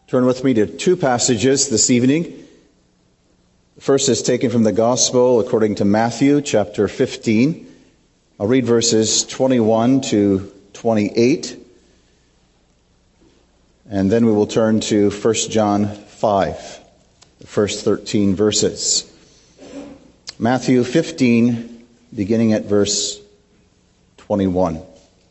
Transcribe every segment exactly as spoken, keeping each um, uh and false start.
Turn with me to two passages this evening. The first is taken from the Gospel according to Matthew chapter fifteen. I'll read verses twenty-one to twenty-eight. And then we will turn to First John five, the first thirteen verses. Matthew fifteen, beginning at verse twenty-one.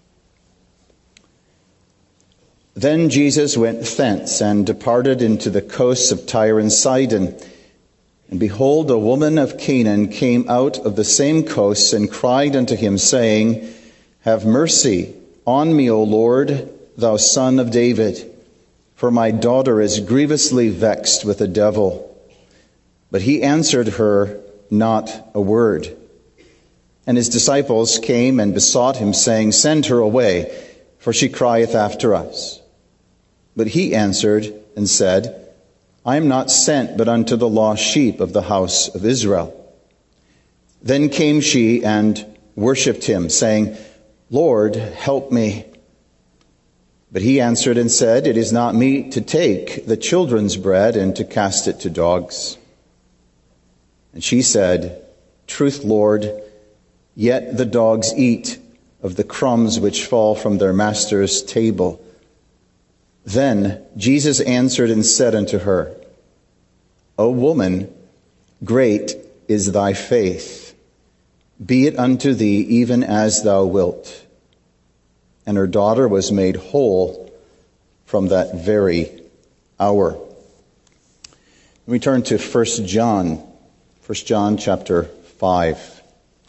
Then Jesus went thence and departed into the coasts of Tyre and Sidon. And behold, a woman of Canaan came out of the same coasts and cried unto him, saying, Have mercy on me, O Lord, thou Son of David, for my daughter is grievously vexed with a devil. But he answered her not a word. And his disciples came and besought him, saying, Send her away, for she crieth after us. But he answered and said, I am not sent but unto the lost sheep of the house of Israel. Then came she and worshipped him, saying, Lord, help me. But he answered and said, It is not meet to take the children's bread and to cast it to dogs. And she said, Truth, Lord, yet the dogs eat of the crumbs which fall from their master's table. Then Jesus answered and said unto her, O woman, great is thy faith. Be it unto thee even as thou wilt. And her daughter was made whole from that very hour. We turn to First John, First John chapter five.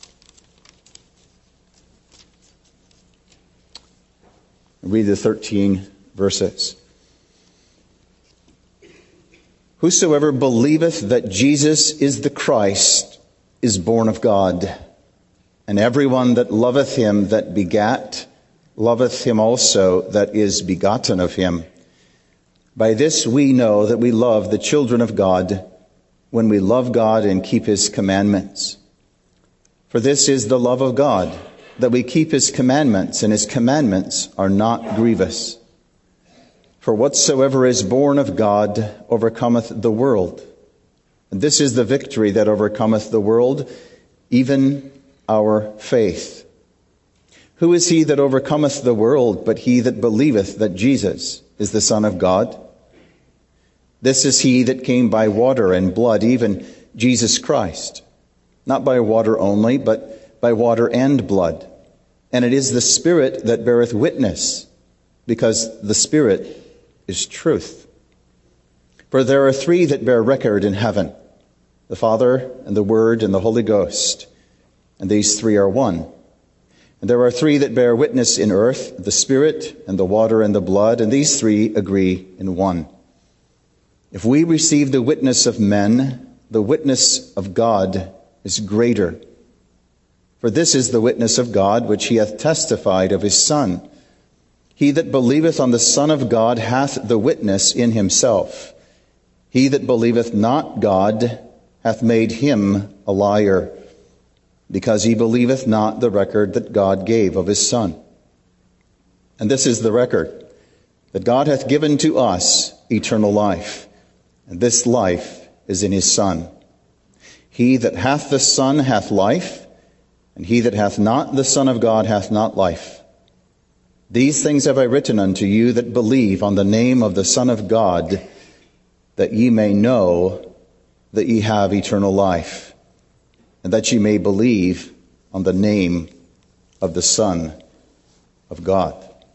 Read the thirteen verses. Whosoever believeth that Jesus is the Christ is born of God. And everyone that loveth him that begat, loveth him also that is begotten of him. By this we know that we love the children of God, when we love God and keep his commandments. For this is the love of God, that we keep his commandments, and his commandments are not grievous. For whatsoever is born of God overcometh the world. And this is the victory that overcometh the world, even our faith. Who is he that overcometh the world but he that believeth that Jesus is the Son of God? This is he that came by water and blood, even Jesus Christ. Not by water only, but by water and blood. And it is the Spirit that beareth witness, because the Spirit is truth. For there are three that bear record in heaven, the Father and the Word and the Holy Ghost. And these three are one. And there are three that bear witness in earth, the Spirit and the water and the blood, and these three agree in one. If we receive the witness of men, the witness of God is greater. For this is the witness of God which he hath testified of his Son. He that believeth on the Son of God hath the witness in himself. He that believeth not God hath made him a liar, because he believeth not the record that God gave of his Son. And this is the record, that God hath given to us eternal life, and this life is in his Son. He that hath the Son hath life, and he that hath not the Son of God hath not life. These things have I written unto you that believe on the name of the Son of God, that ye may know that ye have eternal life, and that ye may believe on the name of the Son of God.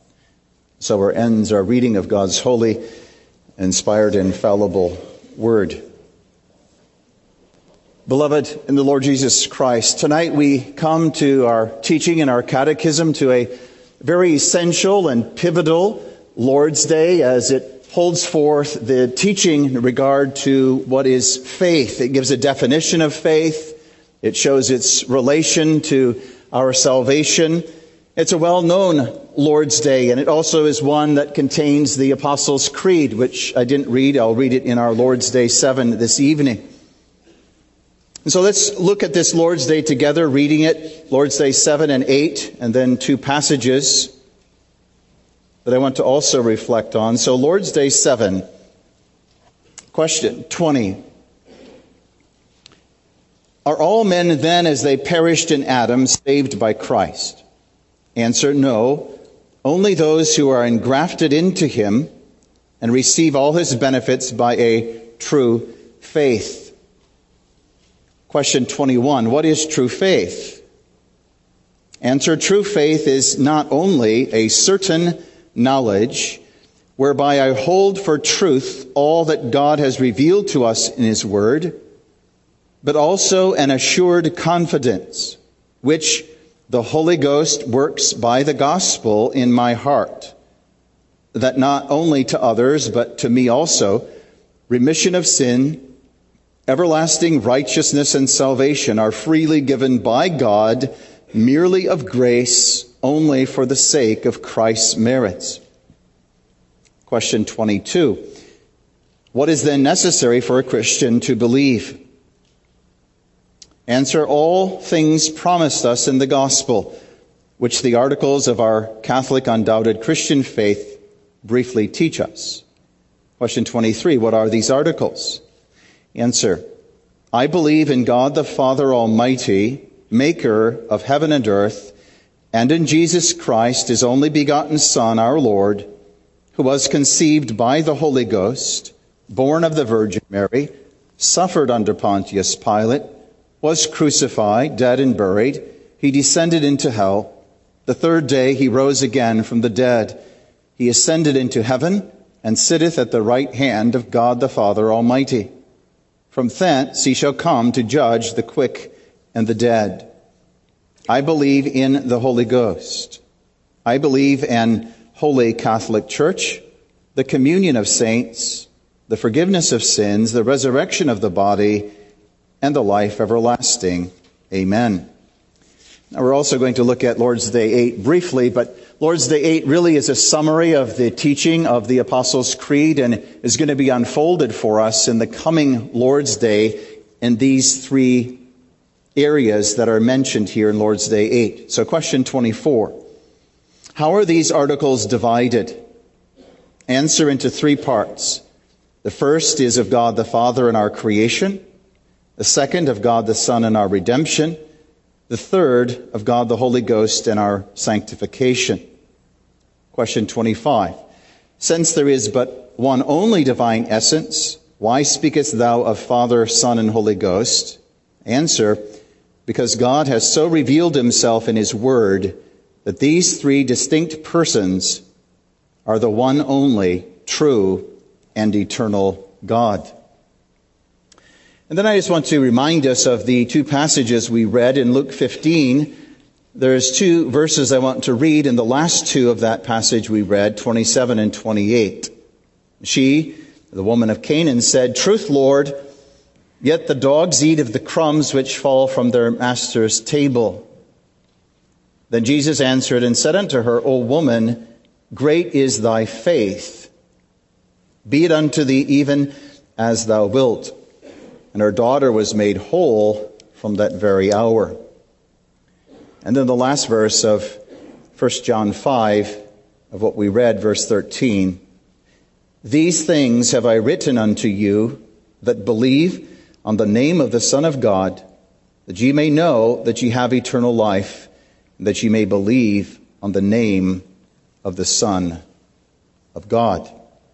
So our ends our reading of God's holy, inspired, infallible Word. Beloved in the Lord Jesus Christ, tonight we come to our teaching and our catechism, to a very essential and pivotal Lord's Day, as it holds forth the teaching in regard to what is faith. It gives a definition of faith. It shows its relation to our salvation. It's a well-known Lord's Day, and it also is one that contains the Apostles' Creed, which I didn't read. I'll read it in our Lord's Day seven this evening. And so let's look at this Lord's Day together, reading it, Lord's Day seven and eight, and then two passages that I want to also reflect on. So Lord's Day seven, Question twenty. Are all men then, as they perished in Adam, saved by Christ? Answer, no. Only those who are engrafted into him and receive all his benefits by a true faith. Question twenty-one. What is true faith? Answer, true faith is not only a certain knowledge whereby I hold for truth all that God has revealed to us in his word, but also an assured confidence, which the Holy Ghost works by the gospel in my heart, that not only to others, but to me also, remission of sin, everlasting righteousness and salvation are freely given by God, merely of grace, only for the sake of Christ's merits. Question twenty-two. What is then necessary for a Christian to believe? Answer, all things promised us in the gospel, which the articles of our Catholic undoubted Christian faith briefly teach us. Question twenty-three. What are these articles? Answer, I believe in God the Father Almighty, maker of heaven and earth, and in Jesus Christ, his only begotten Son, our Lord, who was conceived by the Holy Ghost, born of the Virgin Mary, suffered under Pontius Pilate, was crucified, dead and buried. He descended into hell. The third day he rose again from the dead. He ascended into heaven and sitteth at the right hand of God the Father Almighty. From thence he shall come to judge the quick and the dead. I believe in the Holy Ghost. I believe in Holy Catholic Church, the communion of saints, the forgiveness of sins, the resurrection of the body, and the life everlasting. Amen. Now we're also going to look at Lord's Day eight briefly, but Lord's Day eight really is a summary of the teaching of the Apostles' Creed and is going to be unfolded for us in the coming Lord's Day in these three areas that are mentioned here in Lord's Day eight. So question twenty-four. How are these articles divided? Answer, into three parts. The first is of God the Father and our creation. The second, of God the Son and our redemption. The third, of God the Holy Ghost and our sanctification. Question twenty-five. Since there is but one only divine essence, why speakest thou of Father, Son, and Holy Ghost? Answer, because God has so revealed himself in his word that these three distinct persons are the one only true and eternal God. And then I just want to remind us of the two passages we read in Luke fifteen. There's two verses I want to read in the last two of that passage we read, twenty-seven and twenty-eight. She, the woman of Canaan, said, Truth, Lord, yet the dogs eat of the crumbs which fall from their master's table. Then Jesus answered and said unto her, O woman, great is thy faith. Be it unto thee even as thou wilt. And her daughter was made whole from that very hour. And then the last verse of First John five, of what we read, verse thirteen. These things have I written unto you that believe on the name of the Son of God, that ye may know that ye have eternal life, and that ye may believe on the name of the Son of God.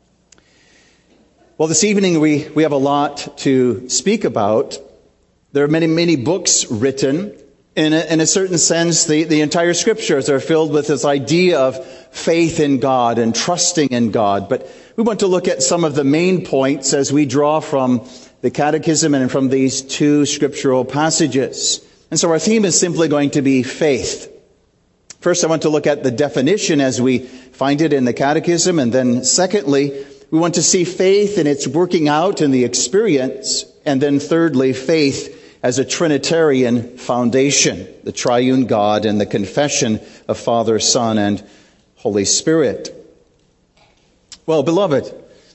Well, this evening we, we have a lot to speak about. There are many, many books written. In a, in a certain sense, the, the entire scriptures are filled with this idea of faith in God and trusting in God. But we want to look at some of the main points as we draw from the Catechism and from these two scriptural passages. And so our theme is simply going to be faith. First, I want to look at the definition as we find it in the Catechism. And then secondly, we want to see faith in its working out in the experience. And then thirdly, faith as a Trinitarian foundation, the triune God and the confession of Father, Son, and Holy Spirit. Well, beloved,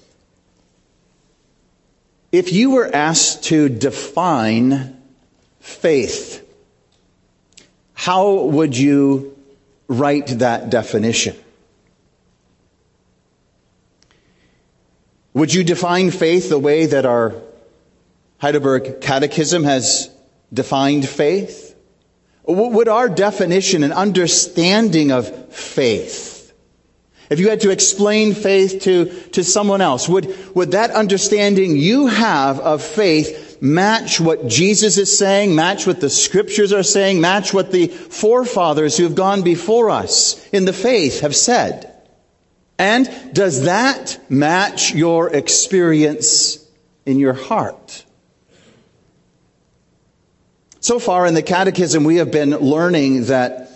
if you were asked to define faith, how would you write that definition? Would you define faith the way that our Heidelberg Catechism has defined faith? Would our definition and understanding of faith, if you had to explain faith to, to someone else, would, would that understanding you have of faith match what Jesus is saying, match what the Scriptures are saying, match what the forefathers who have gone before us in the faith have said? And does that match your experience in your heart? So far in the Catechism, we have been learning that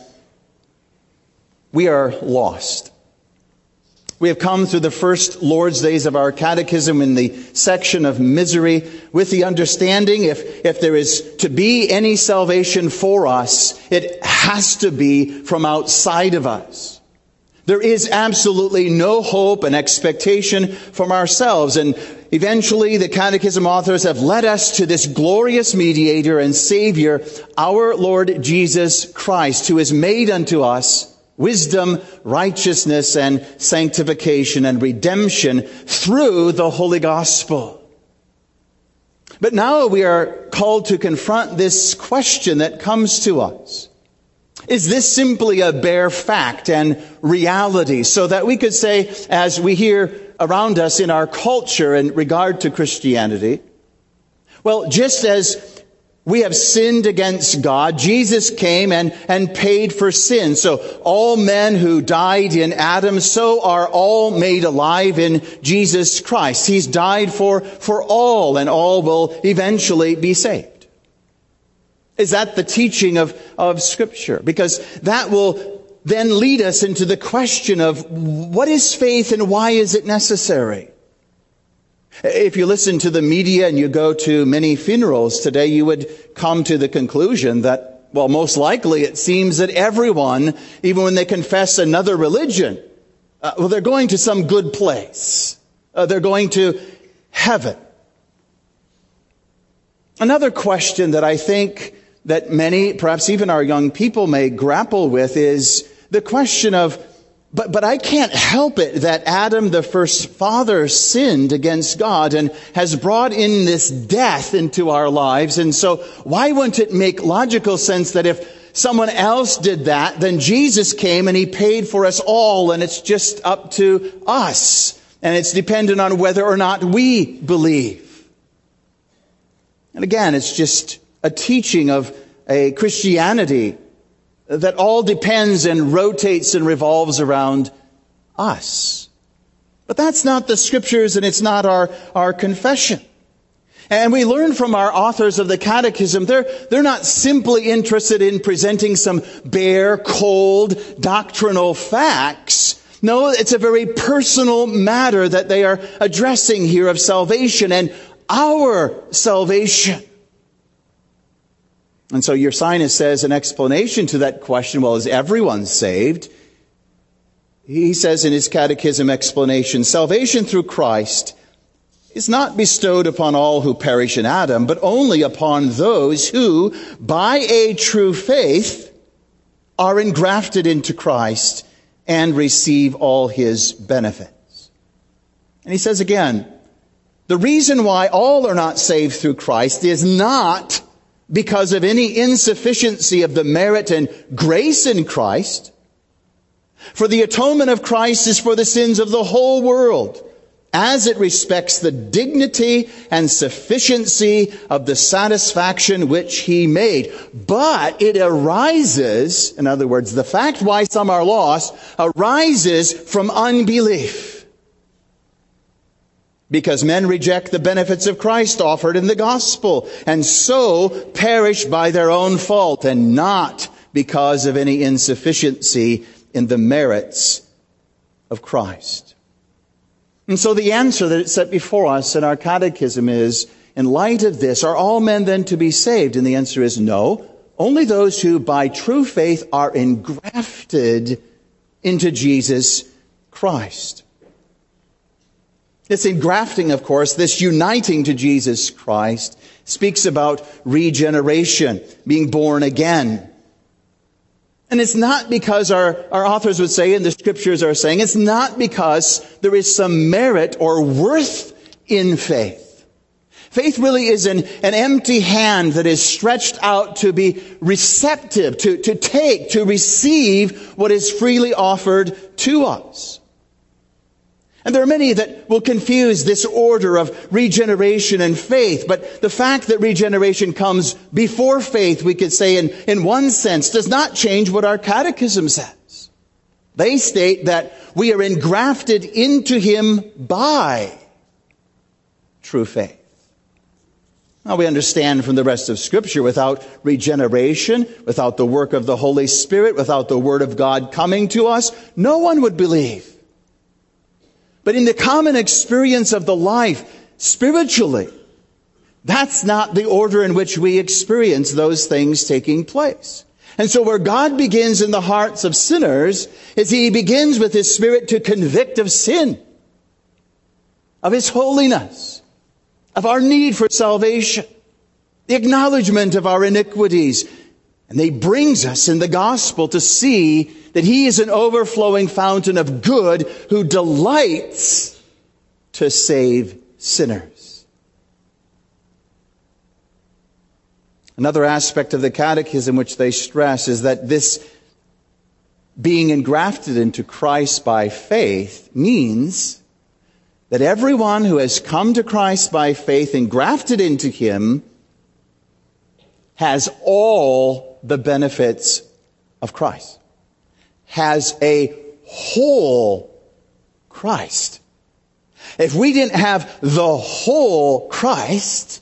we are lost. We have come through the first Lord's Days of our Catechism in the section of misery with the understanding if, if there is to be any salvation for us, it has to be from outside of us. There is absolutely no hope and expectation from ourselves. And eventually the Catechism authors have led us to this glorious mediator and Savior, our Lord Jesus Christ, who is made unto us wisdom, righteousness, and sanctification and redemption through the Holy Gospel. But now we are called to confront this question that comes to us. Is this simply a bare fact and reality, so that we could say, as we hear around us in our culture in regard to Christianity, well, just as we have sinned against God, Jesus came and, and paid for sin. So all men who died in Adam, so are all made alive in Jesus Christ. He's died for, for all, and all will eventually be saved. Is that the teaching of, of Scripture? Because that will then lead us into the question of what is faith and why is it necessary? If you listen to the media and you go to many funerals today, you would come to the conclusion that, well, most likely it seems that everyone, even when they confess another religion, uh, well, they're going to some good place. Uh, they're going to heaven. Another question that I think that many, perhaps even our young people, may grapple with is the question of, But, but I can't help it that Adam, the first father, sinned against God and has brought in this death into our lives. And so why wouldn't it make logical sense that if someone else did that, then Jesus came and he paid for us all, and it's just up to us. And it's dependent on whether or not we believe. And again, it's just a teaching of a Christianity that all depends and rotates and revolves around us. But that's not the Scriptures, and it's not our, our confession. And we learn from our authors of the Catechism, they're, they're not simply interested in presenting some bare, cold, doctrinal facts. No, it's a very personal matter that they are addressing here of salvation and our salvation. And so Ursinus says an explanation to that question, well, is everyone saved? He says in his catechism explanation, salvation through Christ is not bestowed upon all who perish in Adam, but only upon those who, by a true faith, are engrafted into Christ and receive all his benefits. And he says again, the reason why all are not saved through Christ is not because of any insufficiency of the merit and grace in Christ. For the atonement of Christ is for the sins of the whole world, as it respects the dignity and sufficiency of the satisfaction which he made. But it arises, in other words, the fact why some are lost, arises from unbelief. Because men reject the benefits of Christ offered in the gospel, and so perish by their own fault, and not because of any insufficiency in the merits of Christ. And so the answer that is set before us in our catechism is, in light of this, are all men then to be saved? And the answer is no. Only those who by true faith are engrafted into Jesus Christ. This engrafting, of course, this uniting to Jesus Christ, speaks about regeneration, being born again. And it's not because our, our authors would say, and the scriptures are saying, it's not because there is some merit or worth in faith. Faith really is an, an empty hand that is stretched out to be receptive, to, to take, to receive what is freely offered to us. And there are many that will confuse this order of regeneration and faith. But the fact that regeneration comes before faith, we could say in, in one sense, does not change what our catechism says. They state that we are engrafted into him by true faith. Now we understand from the rest of Scripture, without regeneration, without the work of the Holy Spirit, without the Word of God coming to us, no one would believe. But in the common experience of the life, spiritually, that's not the order in which we experience those things taking place. And so where God begins in the hearts of sinners is he begins with his Spirit to convict of sin, of his holiness, of our need for salvation, the acknowledgement of our iniquities. And he brings us in the gospel to see that he is an overflowing fountain of good who delights to save sinners. Another aspect of the catechism which they stress is that this being engrafted into Christ by faith means that everyone who has come to Christ by faith, engrafted into him, has all the benefits of Christ. Has a whole Christ. If we didn't have the whole Christ,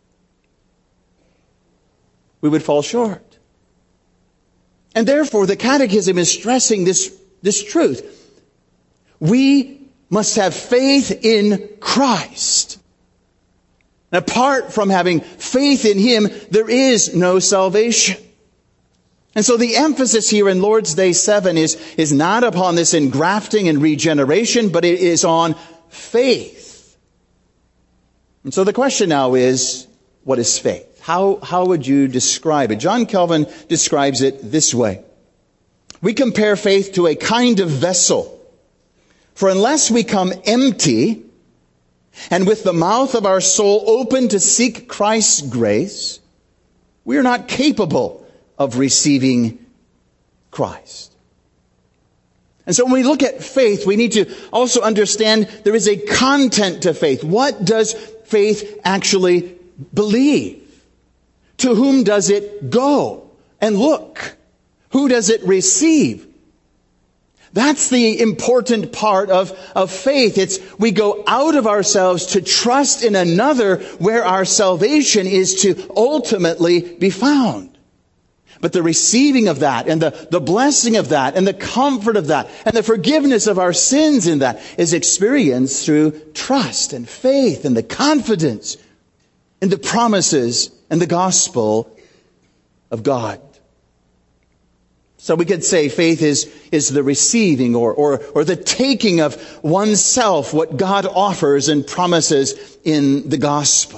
we would fall short. And therefore, the Catechism is stressing this, this truth. We must have faith in Christ. And apart from having faith in him, there is no salvation. And so the emphasis here in Lord's Day seven is, is not upon this engrafting and regeneration, but it is on faith. And so the question now is, what is faith? How, how would you describe it? John Calvin describes it this way. We compare faith to a kind of vessel. For unless we come empty and with the mouth of our soul open to seek Christ's grace, we are not capable of receiving Christ. And so when we look at faith, we need to also understand there is a content to faith. What does faith actually believe? To whom does it go and look? Who does it receive? That's the important part of, of faith. It's we go out of ourselves to trust in another where our salvation is to ultimately be found. But the receiving of that and the, the blessing of that and the comfort of that and the forgiveness of our sins in that is experienced through trust and faith and the confidence in the promises and the gospel of God. So we could say faith is, is the receiving or, or, or the taking of oneself, what God offers and promises in the gospel.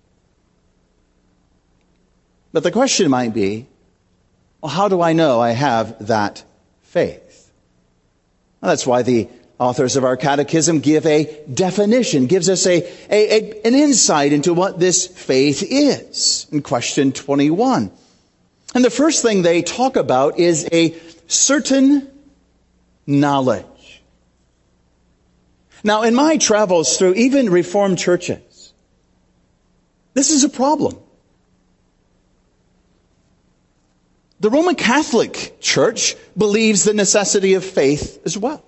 But the question might be, well, how do I know I have that faith? Well, that's why the authors of our catechism give a definition, gives us a, a, a an insight into what this faith is in question twenty-one. And the first thing they talk about is a certain knowledge. Now, in my travels through even Reformed churches, this is a problem. The Roman Catholic Church believes the necessity of faith as well.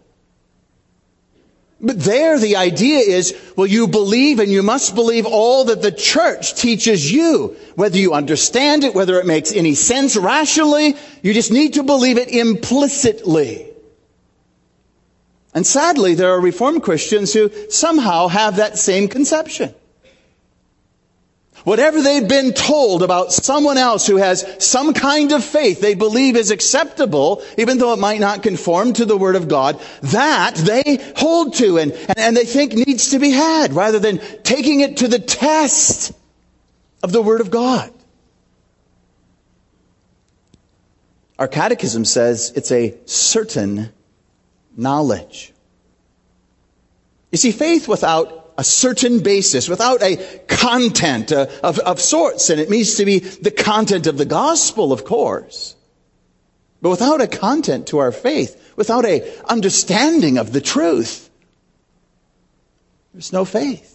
But there the idea is, well, you believe and you must believe all that the church teaches you. Whether you understand it, whether it makes any sense rationally, you just need to believe it implicitly. And sadly, there are Reformed Christians who somehow have that same conception. Whatever they've been told about someone else who has some kind of faith they believe is acceptable, even though it might not conform to the Word of God, that they hold to and, and they think needs to be had, rather than taking it to the test of the Word of God. Our catechism says it's a certain knowledge. You see, faith without a certain basis, without a content uh, of, of sorts, and it means to be the content of the gospel, of course, but without a content to our faith, without a understanding of the truth, there's no faith.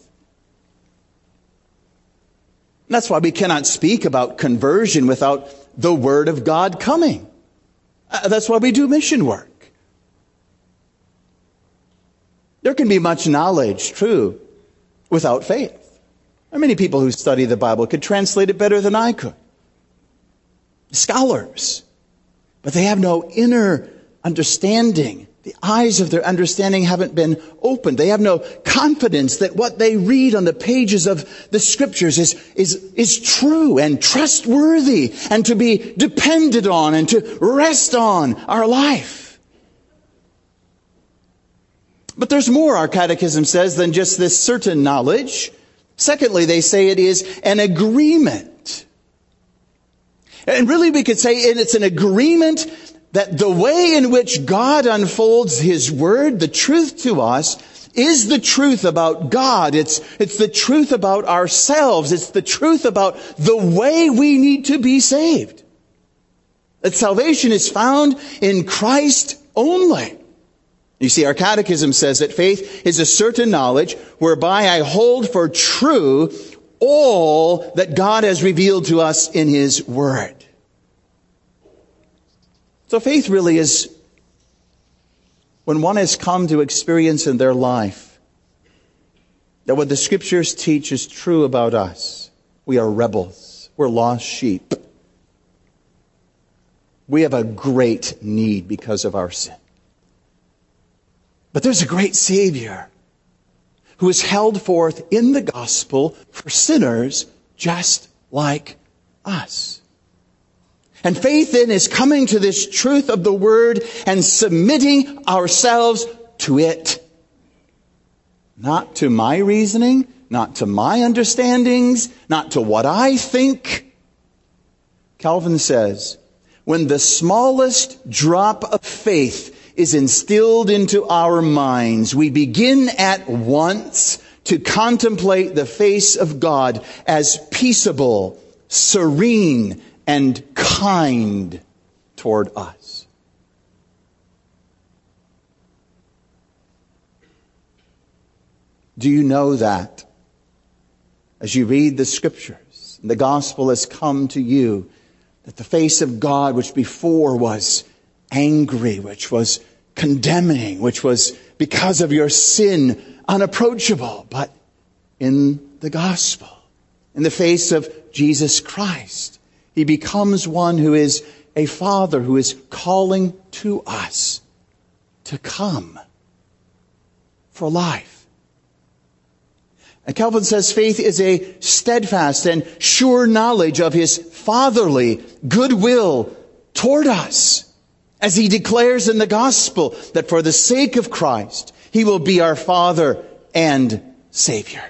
And that's why we cannot speak about conversion without the Word of God coming. Uh, that's why we do mission work. There can be much knowledge, true, without faith. There are many people who study the Bible could translate it better than I could. Scholars. But they have no inner understanding. The eyes of their understanding haven't been opened. They have no confidence that what they read on the pages of the Scriptures is, is, is true and trustworthy and to be depended on and to rest on our life. But there's more, our catechism says, than just this certain knowledge. Secondly, they say it is an agreement. And really we could say it's an agreement that the way in which God unfolds His Word, the truth to us, is the truth about God. It's, it's the truth about ourselves. It's the truth about the way we need to be saved. That salvation is found in Christ only. You see, our catechism says that faith is a certain knowledge whereby I hold for true all that God has revealed to us in His Word. So faith really is when one has come to experience in their life that what the Scriptures teach is true about us. We are rebels. We're lost sheep. We have a great need because of our sin. But there's a great Savior who is held forth in the gospel for sinners just like us. And faith then is coming to this truth of the Word and submitting ourselves to it. Not to my reasoning, not to my understandings, not to what I think. Calvin says, when the smallest drop of faith is instilled into our minds, we begin at once to contemplate the face of God as peaceable, serene, and kind toward us. Do you know that? As you read the Scriptures, and the gospel has come to you, that the face of God, which before was angry, which was condemning, which was because of your sin unapproachable, but in the gospel, in the face of Jesus Christ, He becomes one who is a Father who is calling to us to come for life. And Calvin says faith is a steadfast and sure knowledge of His fatherly goodwill toward us, as He declares in the gospel that for the sake of Christ, He will be our Father and Savior.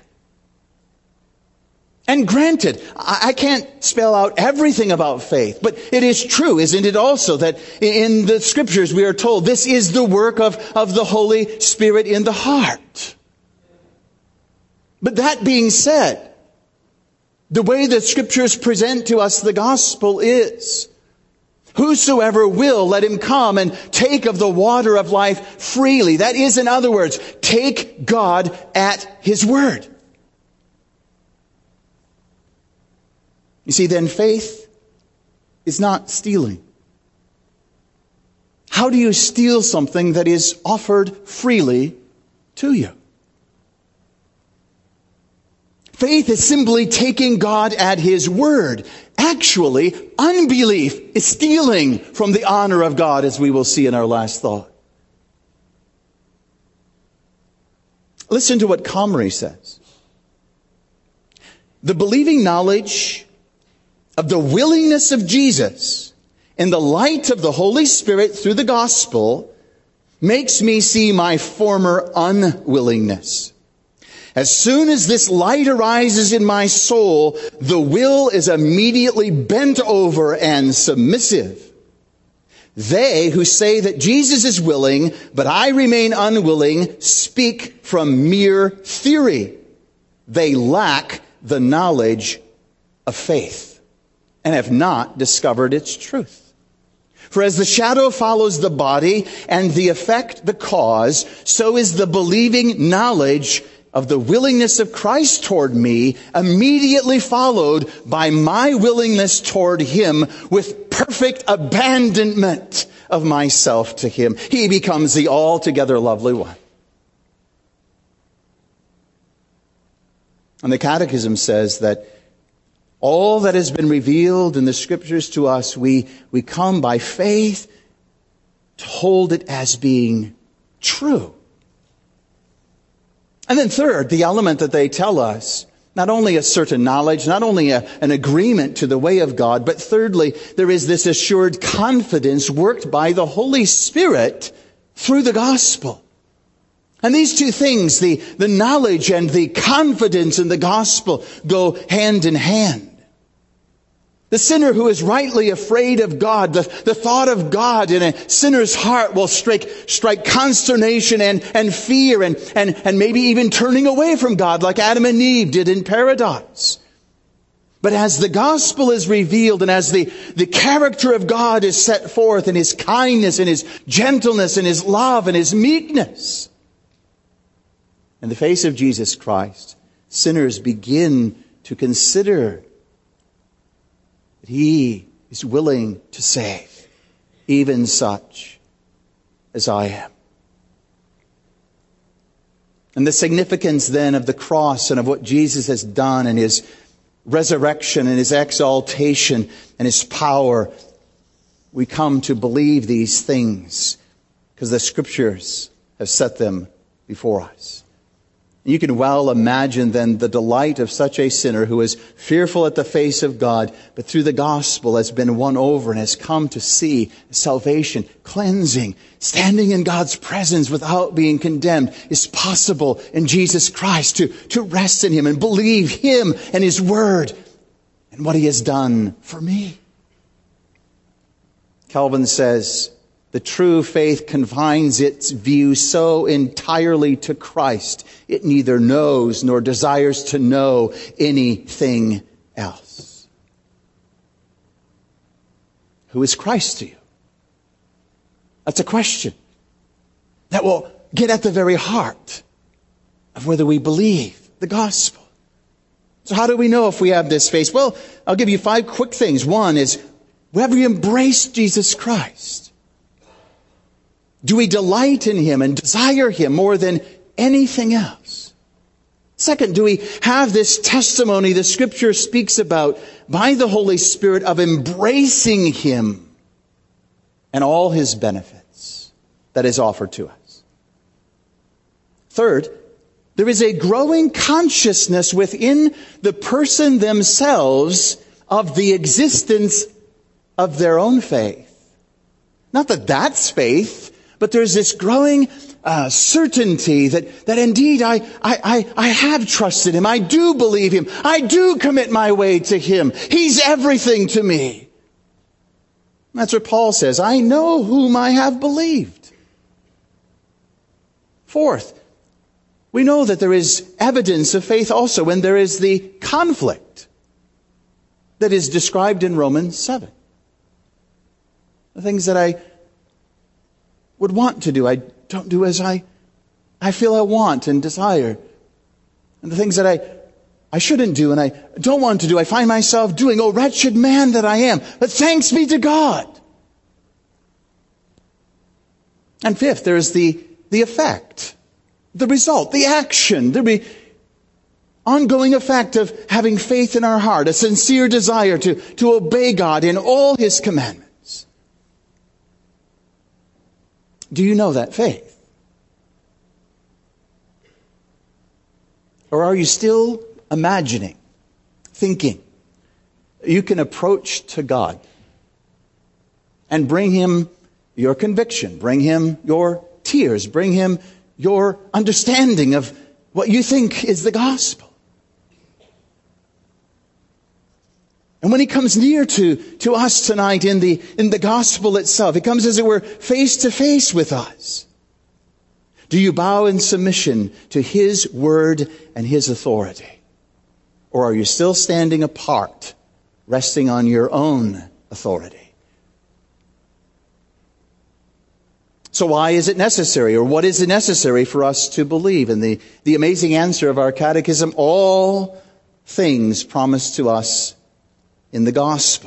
And granted, I can't spell out everything about faith, but it is true, isn't it also, that in the Scriptures we are told this is the work of, of the Holy Spirit in the heart. But that being said, the way the Scriptures present to us the gospel is, whosoever will, let him come and take of the water of life freely. That is, in other words, take God at His word. You see, then faith is not stealing. How do you steal something that is offered freely to you? Faith is simply taking God at His word. Actually, unbelief is stealing from the honor of God, as we will see in our last thought. Listen to what Comrie says. The believing knowledge of the willingness of Jesus in the light of the Holy Spirit through the gospel makes me see my former unwillingness. As soon as this light arises in my soul, the will is immediately bent over and submissive. They who say that Jesus is willing, but I remain unwilling, speak from mere theory. They lack the knowledge of faith and have not discovered its truth. For as the shadow follows the body and the effect the cause, so is the believing knowledge of the willingness of Christ toward me immediately followed by my willingness toward him with perfect abandonment of myself to him. He becomes the altogether lovely one. And the Catechism says that all that has been revealed in the Scriptures to us, we, we come by faith to hold it as being true. And then third, the element that they tell us, not only a certain knowledge, not only a, an agreement to the way of God, but thirdly, there is this assured confidence worked by the Holy Spirit through the gospel. And these two things, the, the knowledge and the confidence in the gospel, go hand in hand. The sinner who is rightly afraid of God, the, the thought of God in a sinner's heart will strike, strike consternation and, and fear and, and, and maybe even turning away from God like Adam and Eve did in paradise. But as the gospel is revealed and as the, the character of God is set forth in his kindness and his gentleness and his love and his meekness, in the face of Jesus Christ, sinners begin to consider that he is willing to save even such as I am. And the significance then of the cross and of what Jesus has done and his resurrection and his exaltation and his power, we come to believe these things because the Scriptures have set them before us. You can well imagine then the delight of such a sinner who is fearful at the face of God, but through the gospel has been won over and has come to see salvation, cleansing, standing in God's presence without being condemned is possible in Jesus Christ, to, to rest in him and believe him and his word and what he has done for me. Calvin says, the true faith confines its view so entirely to Christ, it neither knows nor desires to know anything else. Who is Christ to you? That's a question that will get at the very heart of whether we believe the gospel. So how do we know if we have this faith? Well, I'll give you five quick things. One is, have we embraced Jesus Christ? Do we delight in him and desire him more than anything else? Second, do we have this testimony the Scripture speaks about by the Holy Spirit of embracing him and all his benefits that is offered to us? Third, there is a growing consciousness within the person themselves of the existence of their own faith. Not that that's faith, but there's this growing uh, certainty that, that indeed I, I, I, I have trusted him. I do believe him. I do commit my way to him. He's everything to me. That's what Paul says. I know whom I have believed. Fourth, we know that there is evidence of faith also when there is the conflict that is described in Romans seven. The things that I would want to do, I don't do as I, I feel I want and desire. And the things that I, I shouldn't do and I don't want to do, I find myself doing. Oh, wretched man that I am. But thanks be to God. And fifth, there is the, the effect, the result, the action, the re- ongoing effect of having faith in our heart, a sincere desire to, to obey God in all his commandments. Do you know that faith? Or are you still imagining, thinking, you can approach to God and bring him your conviction, bring him your tears, bring him your understanding of what you think is the gospel? And when he comes near to, to us tonight in the, in the gospel itself, he comes as it were face to face with us. Do you bow in submission to his word and his authority? Or are you still standing apart, resting on your own authority? So why is it necessary, or what is it necessary for us to believe? And the, the amazing answer of our catechism, all things promised to us in the gospel.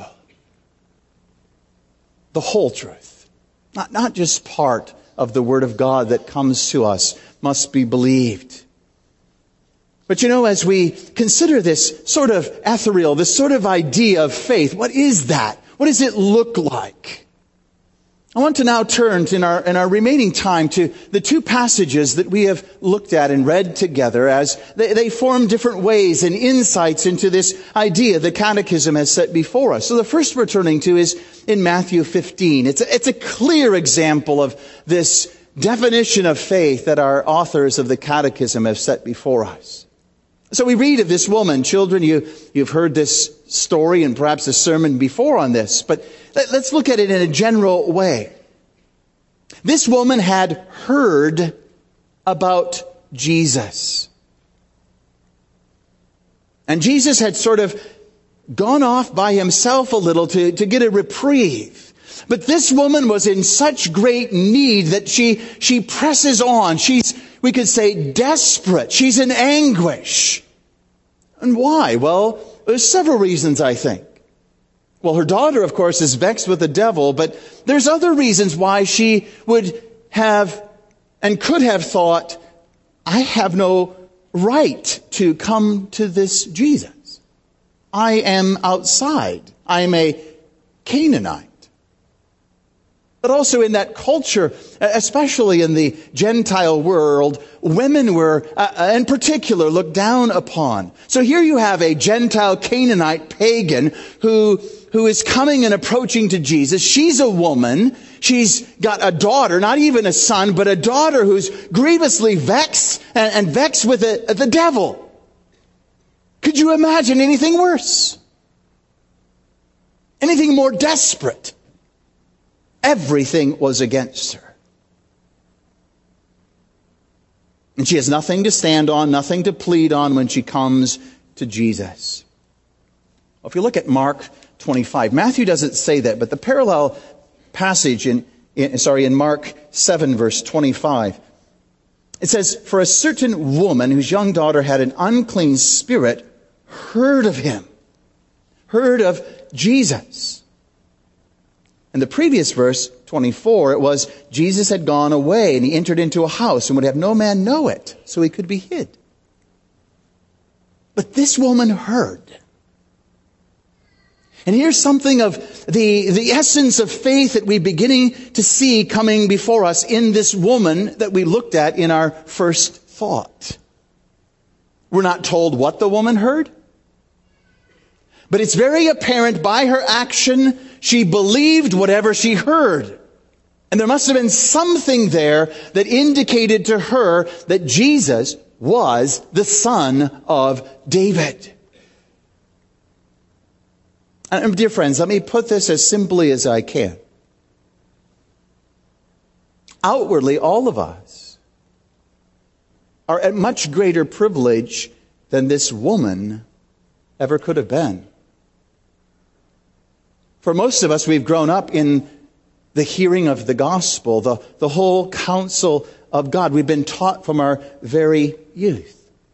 The whole truth. Not, not just part of the word of God that comes to us must be believed. But you know, as we consider this sort of ethereal, this sort of idea of faith, what is that? What does it look like? I want to now turn in our, in our remaining time to the two passages that we have looked at and read together as they, they form different ways and insights into this idea the Catechism has set before us. So the first we're turning to is in Matthew fifteen. It's a, it's a clear example of this definition of faith that our authors of the Catechism have set before us. So we read of this woman. Children, you, you've heard this story and perhaps a sermon before on this, but let, let's look at it in a general way. This woman had heard about Jesus. And Jesus had sort of gone off by himself a little to, to get a reprieve. But this woman was in such great need that she, she presses on. She's, we could say, desperate. She's in anguish. And why? Well, there's several reasons, I think. Well, her daughter, of course, is vexed with the devil, but there's other reasons why she would have and could have thought, I have no right to come to this Jesus. I am outside. I am a Canaanite. But also in that culture, especially in the Gentile world, women were, uh, in particular, looked down upon. So here you have a Gentile Canaanite pagan who, who is coming and approaching to Jesus. She's a woman. She's got a daughter, not even a son, but a daughter who's grievously vexed and, and vexed with the, the devil. Could you imagine anything worse? Anything more desperate? Everything was against her. And she has nothing to stand on, nothing to plead on when she comes to Jesus. Well, if you look at Mark twenty-five, Matthew doesn't say that, but the parallel passage in, in sorry, in Mark seven, verse twenty-five, it says, "For a certain woman whose young daughter had an unclean spirit heard of him," heard of Jesus. In the previous verse, twenty-four, it was, Jesus had gone away and he entered into a house and would have no man know it, so he could be hid. But this woman heard. And here's something of the, the essence of faith that we're beginning to see coming before us in this woman that we looked at in our first thought. We're not told what the woman heard, but it's very apparent by her action she believed whatever she heard. And there must have been something there that indicated to her that Jesus was the Son of David. And dear friends, let me put this as simply as I can. Outwardly, all of us are at much greater privilege than this woman ever could have been. For most of us, we've grown up in the hearing of the gospel, the, the whole counsel of God. We've been taught from our very youth.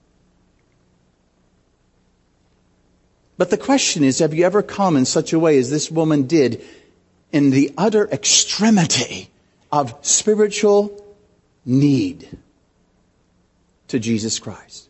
But the question is, have you ever come in such a way as this woman did in the utter extremity of spiritual need to Jesus Christ?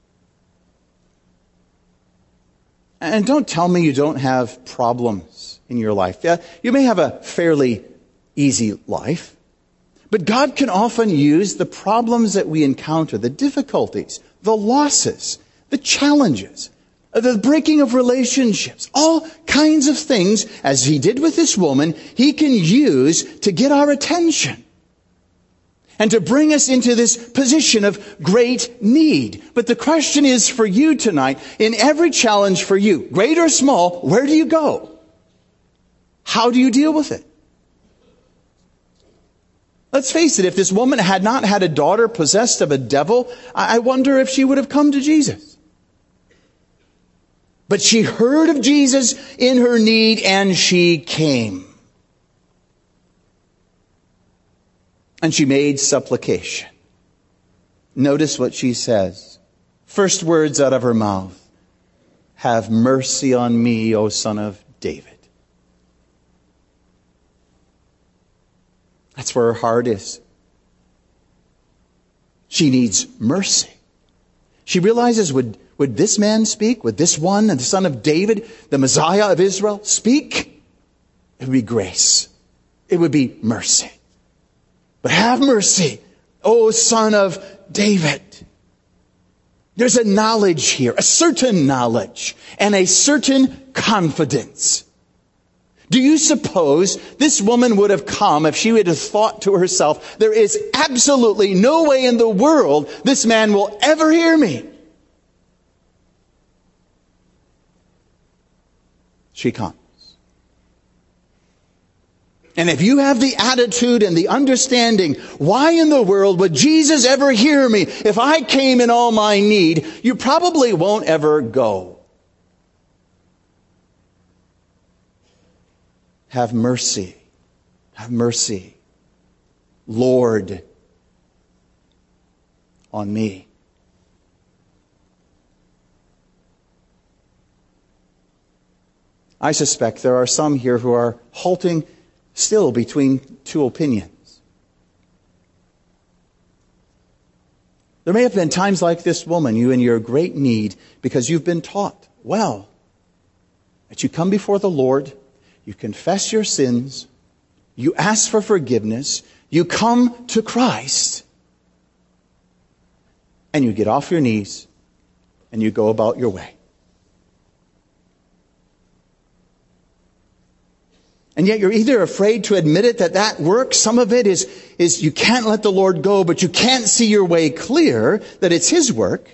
And don't tell me you don't have problems in your life. Yeah, you may have a fairly easy life, but God can often use the problems that we encounter, the difficulties, the losses, the challenges, the breaking of relationships, all kinds of things, as he did with this woman, he can use to get our attention. and to bring us into this position of great need. But the question is for you tonight, in every challenge for you, great or small, where do you go? How do you deal with it? Let's face it, if this woman had not had a daughter possessed of a devil, I wonder if she would have come to Jesus. But she heard of Jesus in her need, and she came. And she made supplication. Notice what she says. First words out of her mouth. Have mercy on me, O Son of David. That's where her heart is. She needs mercy. She realizes, would, would this man speak? Would this one, the Son of David, the Messiah of Israel, speak? It would be grace. It would be mercy. But have mercy, O Son of David. There's a knowledge here, a certain knowledge, and a certain confidence. Do you suppose this woman would have come if she would have thought to herself, there is absolutely no way in the world this man will ever hear me? She comes. And if you have the attitude and the understanding, why in the world would Jesus ever hear me if I came in all my need, you probably won't ever go. Have mercy. Have mercy, Lord, on me. I suspect there are some here who are halting still between two opinions. There may have been times like this woman, you in your great need, because you've been taught well that you come before the Lord, you confess your sins, you ask for forgiveness, you come to Christ, and you get off your knees and you go about your way. And yet you're either afraid to admit it, that that works. Some of it is, is you can't let the Lord go, but you can't see your way clear, that it's His work.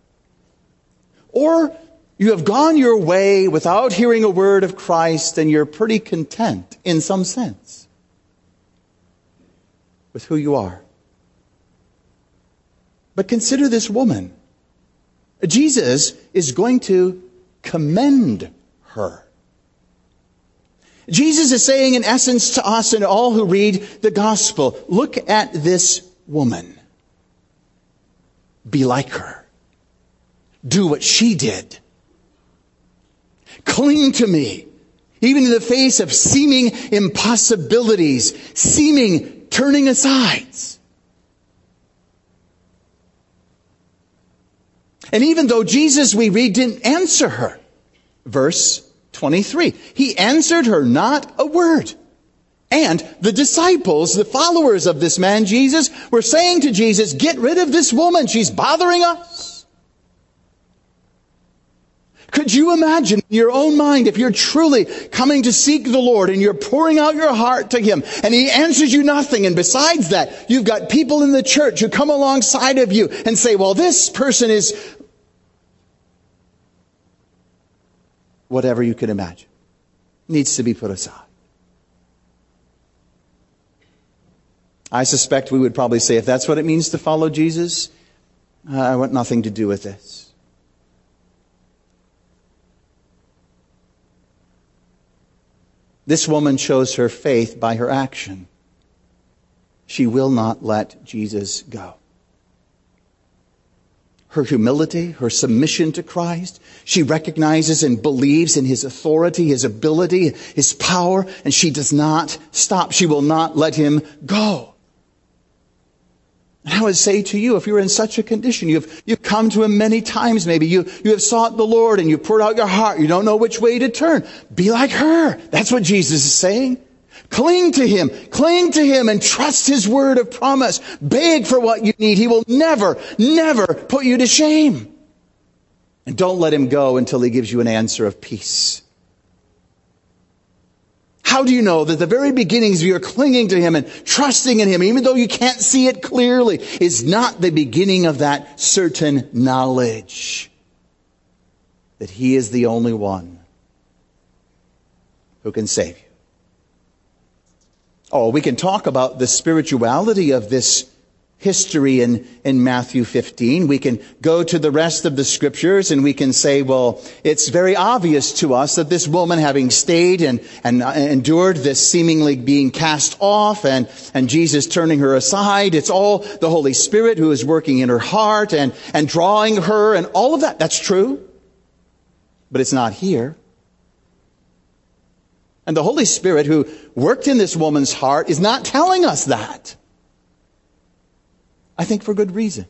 Or you have gone your way without hearing a word of Christ, and you're pretty content, in some sense, with who you are. But consider this woman. Jesus is going to commend her. Jesus is saying, in essence, to us and all who read the gospel, look at this woman. Be like her. Do what she did. Cling to me, even in the face of seeming impossibilities, seeming turning asides. And even though Jesus, we read, didn't answer her, verse twenty-three, He answered her not a word. And the disciples, the followers of this man Jesus, were saying to Jesus, get rid of this woman. She's bothering us. Could you imagine in your own mind, if you're truly coming to seek the Lord and you're pouring out your heart to Him and He answers you nothing, and besides that, you've got people in the church who come alongside of you and say, well, this person is whatever you can imagine, needs to be put aside. I suspect we would probably say, if that's what it means to follow Jesus, uh, I want nothing to do with this. This woman shows her faith by her action. She will not let Jesus go. Her humility, her submission to Christ, she recognizes and believes in His authority, His ability, His power, and she does not stop. She will not let Him go. And I would say to you, if you're in such a condition, you've, you've come to Him many times maybe, you, you have sought the Lord and you've poured out your heart, you don't know which way to turn. Be like her. That's what Jesus is saying. Cling to Him. Cling to Him and trust His word of promise. Beg for what you need. He will never, never put you to shame. And don't let Him go until He gives you an answer of peace. How do you know that the very beginnings of your clinging to Him and trusting in Him, even though you can't see it clearly, is not the beginning of that certain knowledge that He is the only one who can save you? Oh, we can talk about the spirituality of this history in, in Matthew fifteen. We can go to the rest of the scriptures and we can say, well, it's very obvious to us that this woman, having stayed and, and uh, endured this seemingly being cast off and, and Jesus turning her aside, it's all the Holy Spirit who is working in her heart and, and drawing her and all of that. That's true. But it's not here. And the Holy Spirit who worked in this woman's heart is not telling us that. I think for good reason.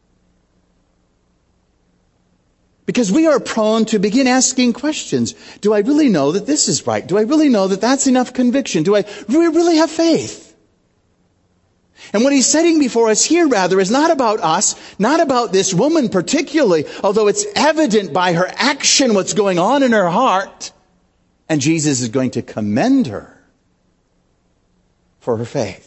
Because we are prone to begin asking questions. Do I really know that this is right? Do I really know that that's enough conviction? Do I do we really have faith? And what He's setting before us here, rather, is not about us, not about this woman particularly, although it's evident by her action what's going on in her heart. And Jesus is going to commend her for her faith.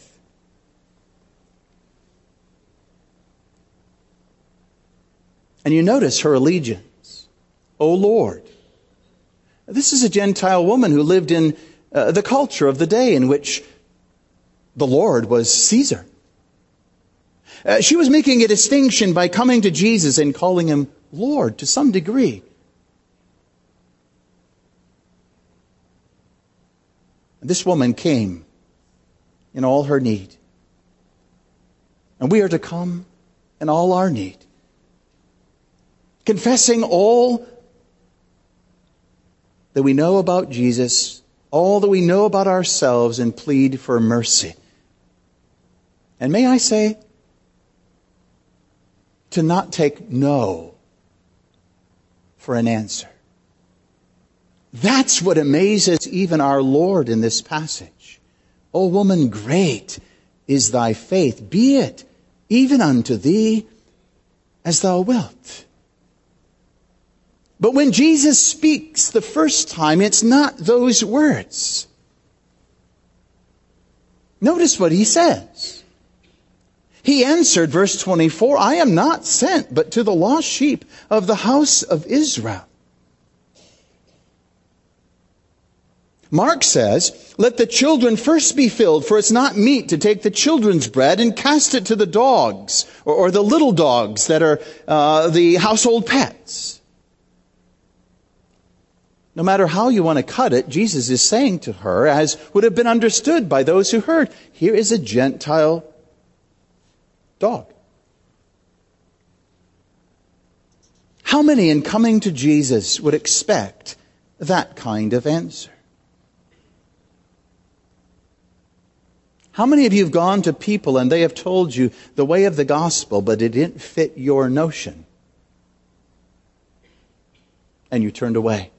And you notice her allegiance. O Lord. This is a Gentile woman who lived in uh, the culture of the day in which the Lord was Caesar. Uh, she was making a distinction by coming to Jesus and calling Him Lord to some degree. This woman came in all her need. And we are to come in all our need. Confessing all that we know about Jesus, all that we know about ourselves, and plead for mercy. And may I say, to not take no for an answer. That's what amazes even our Lord in this passage. O woman, great is thy faith. Be it even unto thee as thou wilt. But when Jesus speaks the first time, it's not those words. Notice what He says. He answered, verse twenty-four, I am not sent but to the lost sheep of the house of Israel. Mark says, let the children first be filled, for it's not meet to take the children's bread and cast it to the dogs, or, or the little dogs that are uh, the household pets. No matter how you want to cut it, Jesus is saying to her, as would have been understood by those who heard, here is a Gentile dog. How many in coming to Jesus would expect that kind of answer? How many of you have gone to people and they have told you the way of the gospel, but it didn't fit your notion? And you turned away.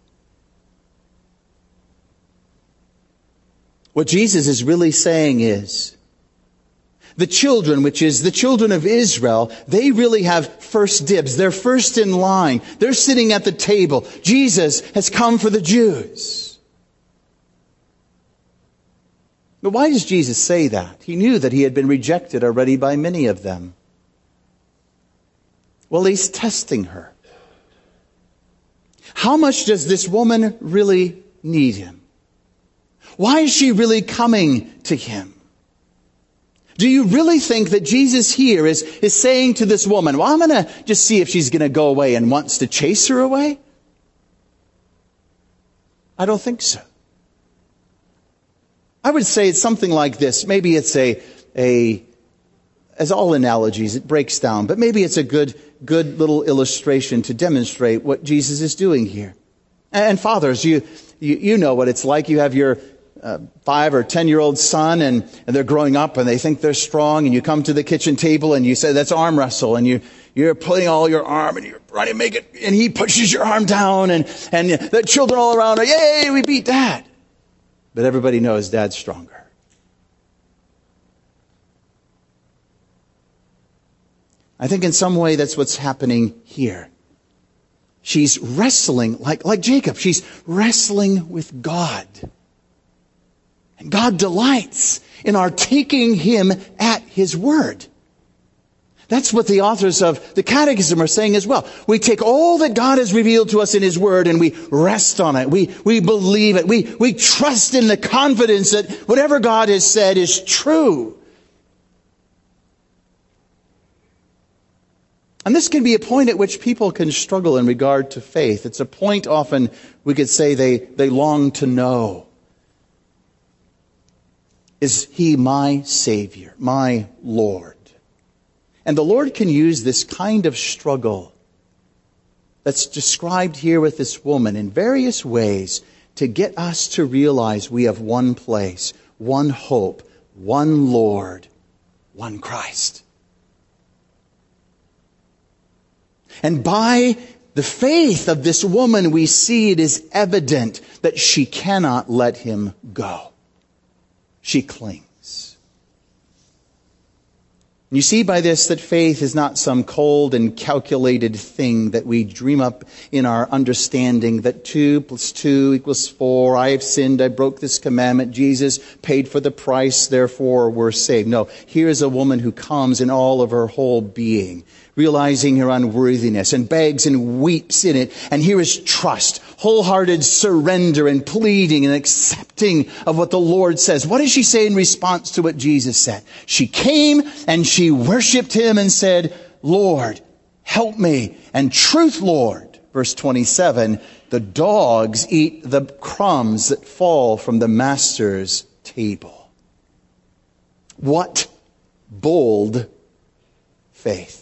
What Jesus is really saying is, the children, which is the children of Israel, they really have first dibs. They're first in line. They're sitting at the table. Jesus has come for the Jews. But why does Jesus say that? He knew that He had been rejected already by many of them. Well, He's testing her. How much does this woman really need Him? Why is she really coming to Him? Do you really think that Jesus here is, is saying to this woman, well, I'm going to just see if she's going to go away, and wants to chase her away? I don't think so. I would say it's something like this. Maybe it's a, a as all analogies, it breaks down, but maybe it's a good, good little illustration to demonstrate what Jesus is doing here. And fathers, you, you, you know what it's like. You have your Uh, five or ten year old son and, and they're growing up and they think they're strong, and you come to the kitchen table and you say, let's arm wrestle, and you, you're putting all your arm and you're trying to make it, and he pushes your arm down, and, and the children all around are, yay, we beat Dad. But everybody knows Dad's stronger. I think in some way that's what's happening here. She's wrestling, like, like Jacob, she's wrestling with God. And God delights in our taking him at his word. That's what the authors of the Catechism are saying as well. We take all that God has revealed to us in his word and we rest on it. We, we believe it. We, we trust in the confidence that whatever God has said is true. And this can be a point at which people can struggle in regard to faith. It's a point often we could say they, they long to know. Is he my Savior, my Lord? And the Lord can use this kind of struggle that's described here with this woman in various ways to get us to realize we have one place, one hope, one Lord, one Christ. And by the faith of this woman, we see it is evident that she cannot let him go. She clings. You see by this that faith is not some cold and calculated thing that we dream up in our understanding that two plus two equals four. I have sinned. I broke this commandment. Jesus paid for the price. Therefore, we're saved. No, here is a woman who comes in all of her whole being, realizing her unworthiness and begs and weeps in it. And here is trust, wholehearted surrender and pleading and accepting of what the Lord says. What does she say in response to what Jesus said? She came and she worshiped him and said, Lord, help me. And truth, Lord, verse twenty-seven, the dogs eat the crumbs that fall from the master's table. What bold faith.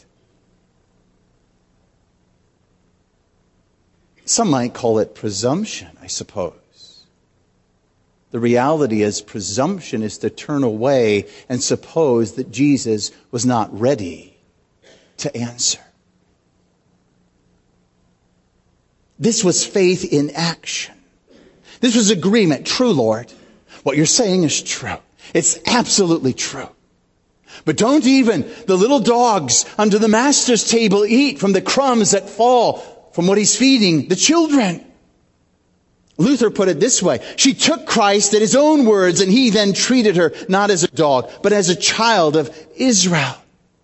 Some might call it presumption, I suppose. The reality is presumption is to turn away and suppose that Jesus was not ready to answer. This was faith in action. This was agreement. True, Lord. What you're saying is true. It's absolutely true. But don't even the little dogs under the master's table eat from the crumbs that fall from what he's feeding the children. Luther put it this way. She took Christ at his own words, and he then treated her not as a dog, but as a child of Israel.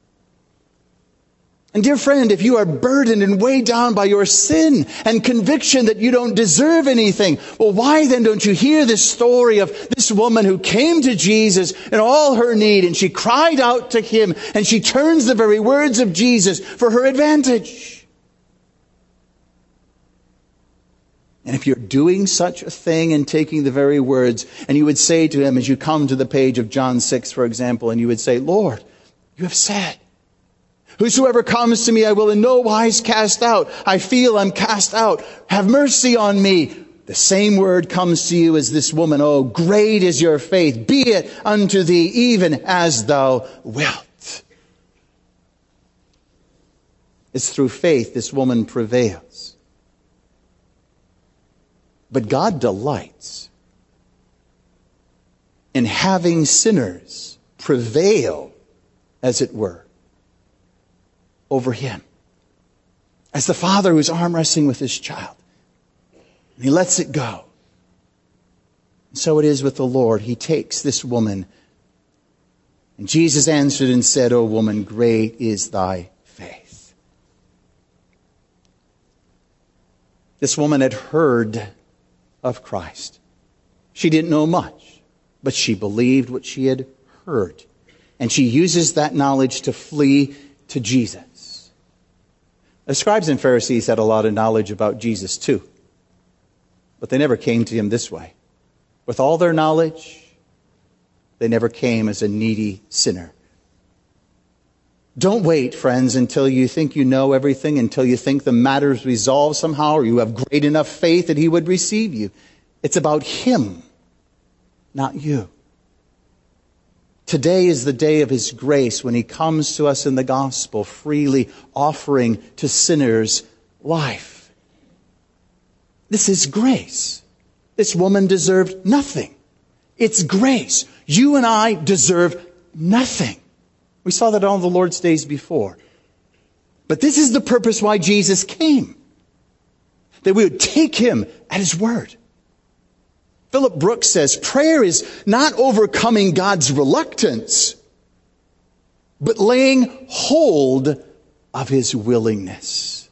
And dear friend, if you are burdened and weighed down by your sin and conviction that you don't deserve anything, well, why then don't you hear this story of this woman who came to Jesus in all her need, and she cried out to him, and she turns the very words of Jesus for her advantage? And if you're doing such a thing and taking the very words, and you would say to him as you come to the page of John six, for example, and you would say, Lord, you have said, whosoever comes to me, I will in no wise cast out. I feel I'm cast out. Have mercy on me. The same word comes to you as this woman. Oh, great is your faith. Be it unto thee even as thou wilt. It's through faith this woman prevails. But God delights in having sinners prevail, as it were, over him. As the father who's arm wrestling with his child. And he lets it go. And so it is with the Lord. He takes this woman. And Jesus answered and said, O woman, great is thy faith. This woman had heard of Christ. She didn't know much, but she believed what she had heard. And she uses that knowledge to flee to Jesus. The scribes and Pharisees had a lot of knowledge about Jesus too, but they never came to him this way. With all their knowledge, they never came as a needy sinner. Don't wait, friends, until you think you know everything, until you think the matter is resolved somehow, or you have great enough faith that he would receive you. It's about him, not you. Today is the day of his grace when he comes to us in the gospel, freely offering to sinners life. This is grace. This woman deserved nothing. It's grace. You and I deserve nothing. We saw that on the Lord's days before. But this is the purpose why Jesus came. That we would take him at his word. Philip Brooks says, prayer is not overcoming God's reluctance, but laying hold of his willingness.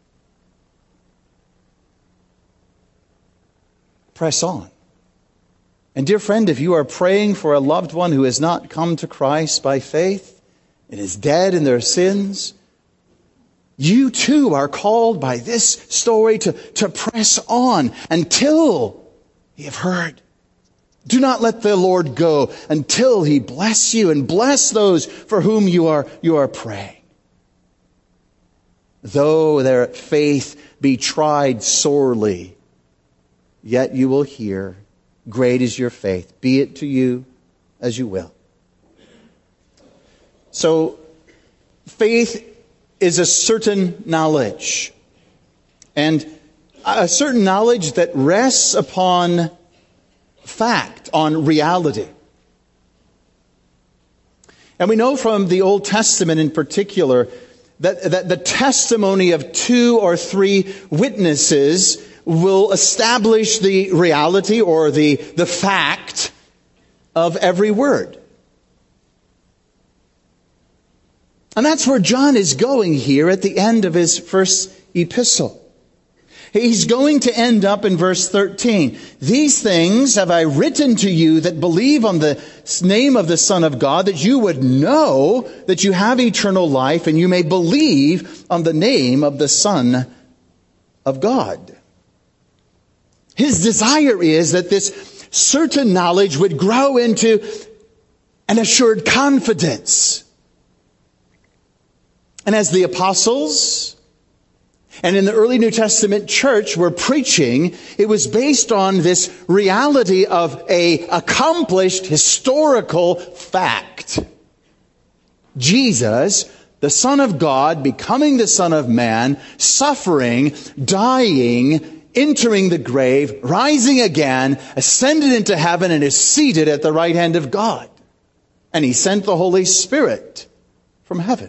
Press on. And dear friend, if you are praying for a loved one who has not come to Christ by faith and is dead in their sins, you too are called by this story to, to press on until you have heard. Do not let the Lord go until he bless you and bless those for whom you are, you are praying. Though their faith be tried sorely, yet you will hear, great is your faith. Be it to you as you will. So, faith is a certain knowledge. And a certain knowledge that rests upon fact, on reality. And we know from the Old Testament in particular that, that the testimony of two or three witnesses will establish the reality or the, the fact of every word. And that's where John is going here at the end of his first epistle. He's going to end up in verse thirteen. These things have I written to you that believe on the name of the Son of God, that you would know that you have eternal life, and you may believe on the name of the Son of God. His desire is that this certain knowledge would grow into an assured confidence. And as the apostles and in the early New Testament church were preaching, it was based on this reality of a accomplished historical fact. Jesus, the Son of God, becoming the Son of Man, suffering, dying, entering the grave, rising again, ascended into heaven, and is seated at the right hand of God. And he sent the Holy Spirit from heaven.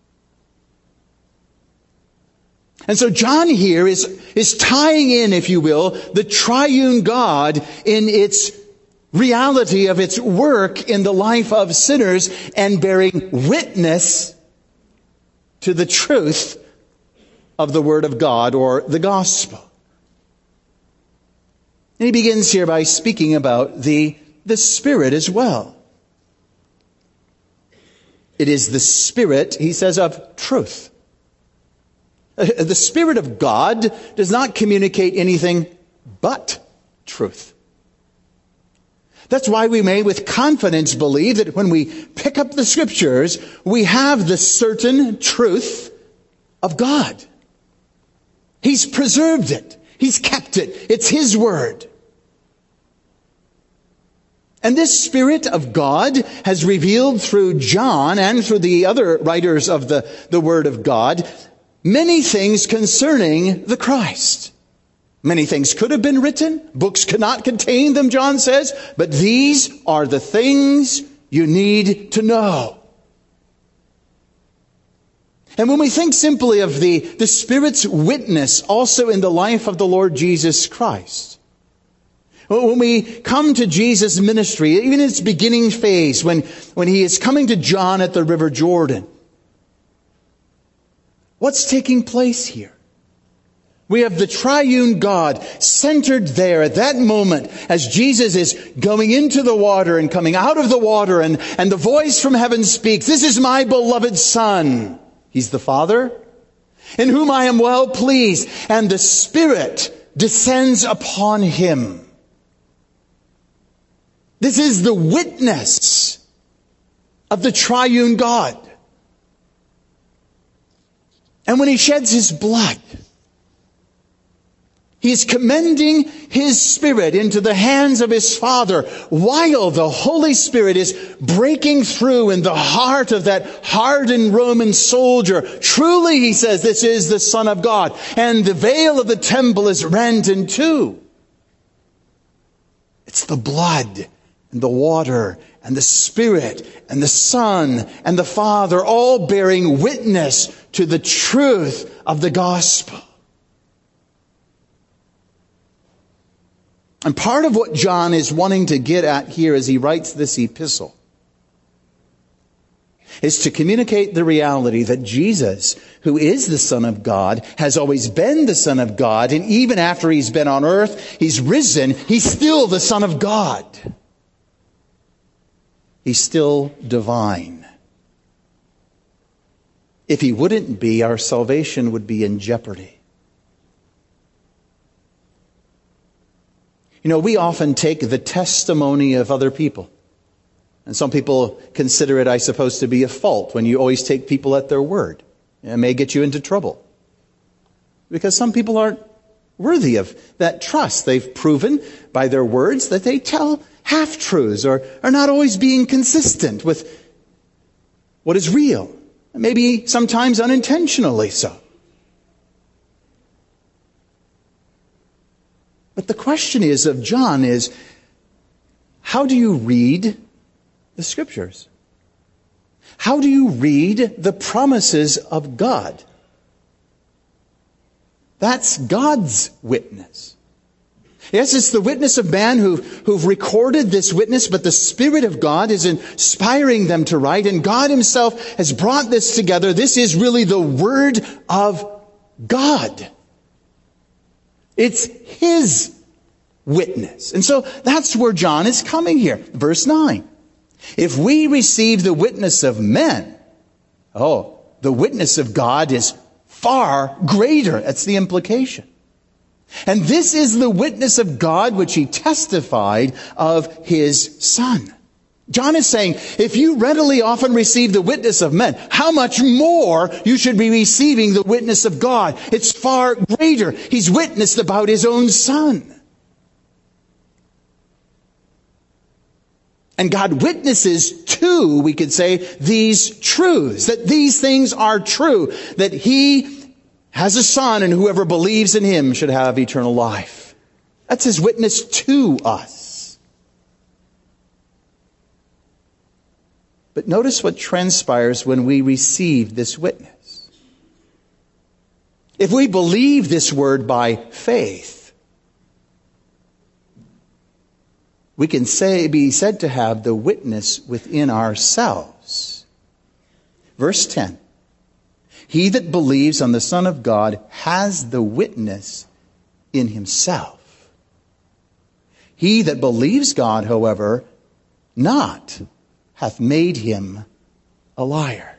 And so John here is, is tying in, if you will, the triune God in its reality of its work in the life of sinners and bearing witness to the truth of the Word of God or the gospel. And he begins here by speaking about the, the Spirit as well. It is the Spirit, he says, of truth. The Spirit of God does not communicate anything but truth. That's why we may with confidence believe that when we pick up the Scriptures, we have the certain truth of God. He's preserved it. He's kept it. It's His Word. And this Spirit of God has revealed through John and through the other writers of the, the Word of God many things concerning the Christ. Many things could have been written. Books could not contain them, John says. But these are the things you need to know. And when we think simply of the, the Spirit's witness also in the life of the Lord Jesus Christ, when we come to Jesus' ministry, even in its beginning phase, when, when he is coming to John at the River Jordan, what's taking place here? We have the triune God centered there at that moment as Jesus is going into the water and coming out of the water, and, and the voice from heaven speaks, "This is my beloved Son." He's the Father, "in whom I am well pleased." And the Spirit descends upon him. This is the witness of the triune God. And when he sheds his blood, he is commending his Spirit into the hands of his Father, while the Holy Spirit is breaking through in the heart of that hardened Roman soldier. Truly, he says, this is the Son of God. And the veil of the temple is rent in two. It's the blood and the water and the Spirit and the Son and the Father all bearing witness to the truth of the gospel. And part of what John is wanting to get at here as he writes this epistle is to communicate the reality that Jesus, who is the Son of God, has always been the Son of God, and even after he's been on earth, he's risen, he's still the Son of God. He's still divine. If he wouldn't be, our salvation would be in jeopardy. You know, we often take the testimony of other people. And some people consider it, I suppose, to be a fault when you always take people at their word. It may get you into trouble. Because some people aren't worthy of that trust. They've proven by their words that they tell half-truths or are not always being consistent with what is real. Maybe sometimes unintentionally so. But the question is of John is, how do you read the Scriptures? How do you read the promises of God? That's God's witness. Yes, it's the witness of man who, who've recorded this witness, but the Spirit of God is inspiring them to write, and God himself has brought this together. This is really the Word of God. It's his witness. And so that's where John is coming here. Verse nine. If we receive the witness of men, oh, the witness of God is far greater. That's the implication. And this is the witness of God which he testified of his Son. John is saying, if you readily often receive the witness of men, how much more you should be receiving the witness of God. It's far greater. He's witnessed about his own Son. And God witnesses to, we could say, these truths, that these things are true, that he has a Son and whoever believes in him should have eternal life. That's his witness to us. But notice what transpires when we receive this witness. If we believe this word by faith, we can say, be said to have the witness within ourselves. Verse ten. He that believes on the Son of God has the witness in himself. He that believes God, however, not, hath made him a liar.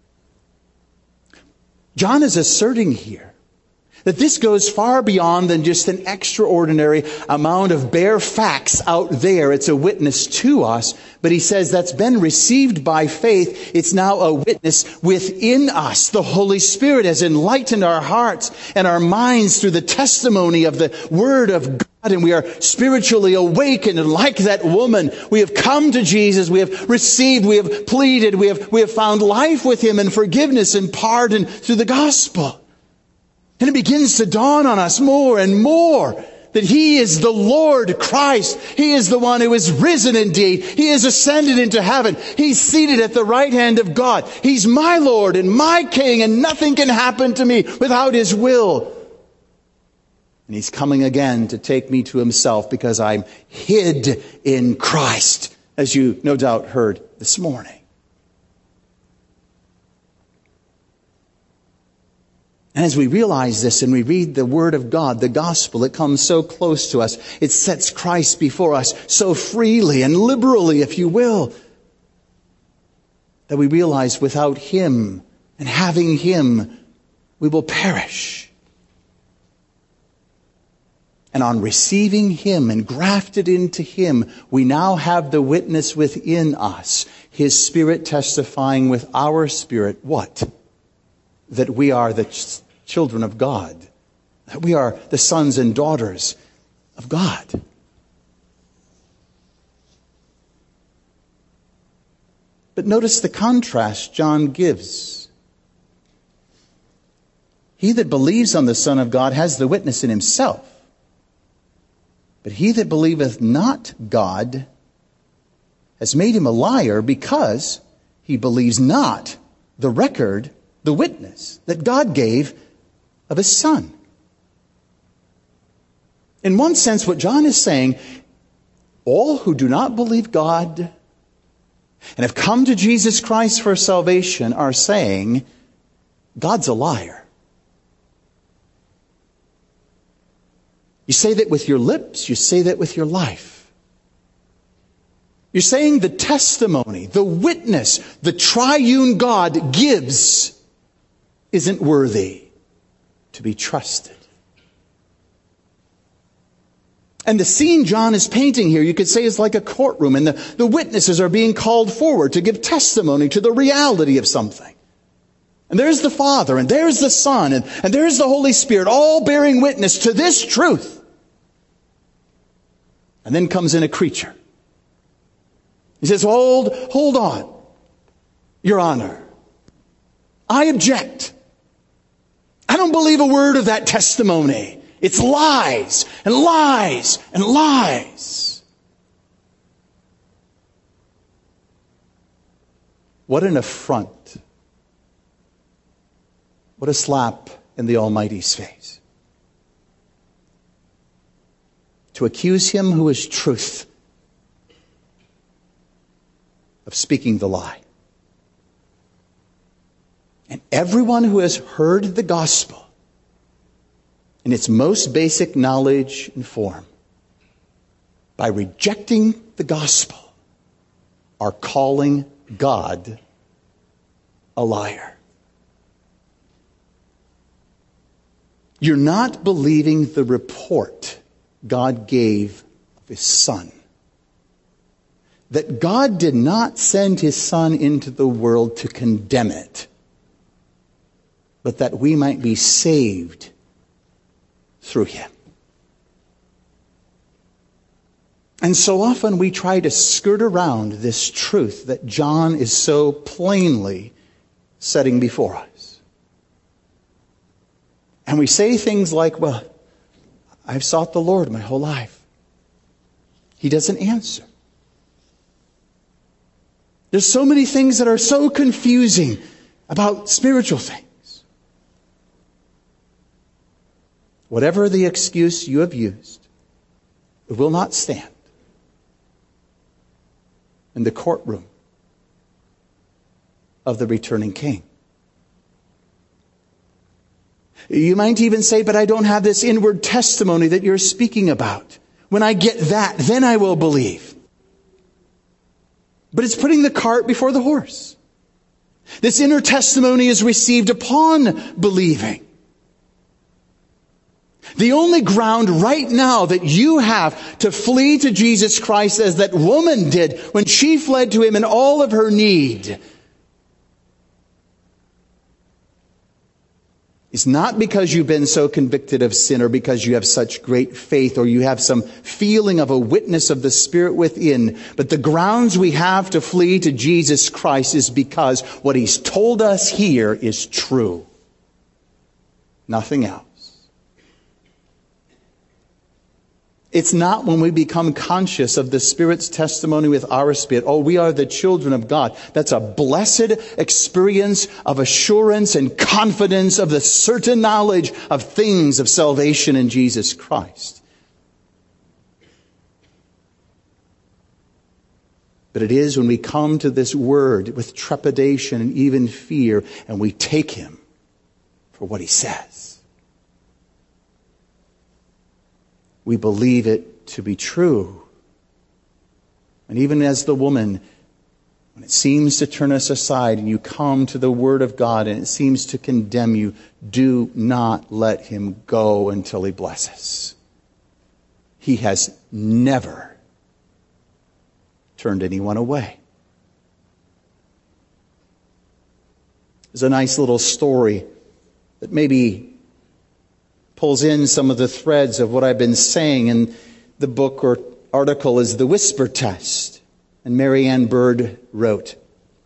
John is asserting here that this goes far beyond than just an extraordinary amount of bare facts out there. It's a witness to us. But he says that's been received by faith. It's now a witness within us. The Holy Spirit has enlightened our hearts and our minds through the testimony of the Word of God. And we are spiritually awakened. And like that woman, we have come to Jesus. We have received, we have pleaded, we have, we have found life with him and forgiveness and pardon through the gospel. And it begins to dawn on us more and more that he is the Lord Christ. He is the one who is risen indeed. He is ascended into heaven. He's seated at the right hand of God. He's my Lord and my King, and nothing can happen to me without his will. And he's coming again to take me to himself because I'm hid in Christ, as you no doubt heard this morning. And as we realize this and we read the Word of God, the gospel, it comes so close to us. It sets Christ before us so freely and liberally, if you will, that we realize without him and having him, we will perish. And on receiving him and grafted into him, we now have the witness within us, his Spirit testifying with our spirit, what? That we are the ch- children of God. That we are the sons and daughters of God. But notice the contrast John gives. He that believes on the Son of God has the witness in himself. But he that believeth not God has made him a liar, because he believes not the record, the witness that God gave of his Son. In one sense, what John is saying, all who do not believe God and have come to Jesus Christ for salvation are saying, God's a liar. You say that with your lips, you say that with your life. You're saying the testimony, the witness, the triune God gives isn't worthy to be trusted. And the scene John is painting here, you could say, is like a courtroom, and the, the witnesses are being called forward to give testimony to the reality of something. And there's the Father, and there's the Son, and, and there's the Holy Spirit, all bearing witness to this truth. And then comes in a creature. He says, hold, hold on, Your Honor. I object. I don't believe a word of that testimony. It's lies and lies and lies. What an affront. What a slap in the Almighty's face. To accuse Him who is truth of speaking the lie. And everyone who has heard the gospel in its most basic knowledge and form, by rejecting the gospel, are calling God a liar. You're not believing the report God gave of His Son. That God did not send His Son into the world to condemn it, but that we might be saved through Him. And so often we try to skirt around this truth that John is so plainly setting before us. And we say things like, well, I've sought the Lord my whole life. He doesn't answer. There's so many things that are so confusing about spiritual things. Whatever the excuse you have used, it will not stand in the courtroom of the returning King. You might even say, but I don't have this inward testimony that you're speaking about. When I get that, then I will believe. But it's putting the cart before the horse. This inner testimony is received upon believing. The only ground right now that you have to flee to Jesus Christ, as that woman did when she fled to Him in all of her need, is not because you've been so convicted of sin, or because you have such great faith, or you have some feeling of a witness of the Spirit within. But the grounds we have to flee to Jesus Christ is because what He's told us here is true. Nothing else. It's not when we become conscious of the Spirit's testimony with our spirit. Oh, we are the children of God. That's a blessed experience of assurance and confidence of the certain knowledge of things of salvation in Jesus Christ. But it is when we come to this word with trepidation and even fear, and we take Him for what He says. We believe it to be true. And even as the woman, when it seems to turn us aside and you come to the Word of God and it seems to condemn you, do not let Him go until He blesses. He has never turned anyone away. There's a nice little story that maybe pulls in some of the threads of what I've been saying in the book or article is The Whisper Test. And Mary Ann Bird wrote,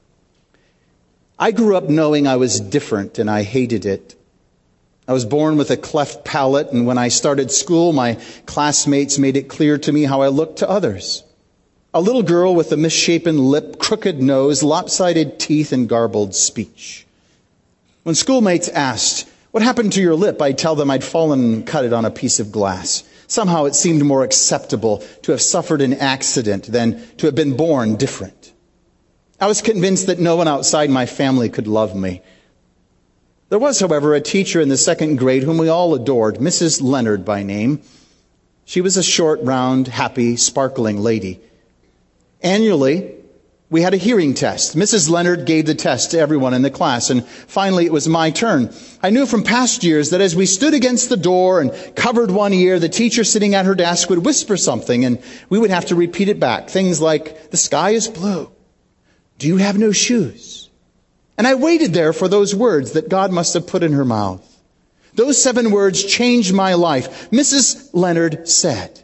I grew up knowing I was different and I hated it. I was born with a cleft palate, and when I started school, my classmates made it clear to me how I looked to others. A little girl with a misshapen lip, crooked nose, lopsided teeth, and garbled speech. When schoolmates asked, what happened to your lip? I'd tell them I'd fallen and cut it on a piece of glass. Somehow it seemed more acceptable to have suffered an accident than to have been born different. I was convinced that no one outside my family could love me. There was, however, a teacher in the second grade whom we all adored, Missus Leonard by name. She was a short, round, happy, sparkling lady. Annually, we had a hearing test. Missus Leonard gave the test to everyone in the class, and finally it was my turn. I knew from past years that as we stood against the door and covered one ear, the teacher sitting at her desk would whisper something, and we would have to repeat it back. Things like, "The sky is blue. Do you have no shoes?" And I waited there for those words that God must have put in her mouth. Those seven words changed my life. Missus Leonard said,